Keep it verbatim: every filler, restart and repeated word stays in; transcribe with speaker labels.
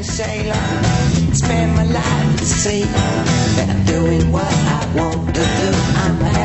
Speaker 1: sailor, spend my life at sea, that I'm doing what I want to do. I'm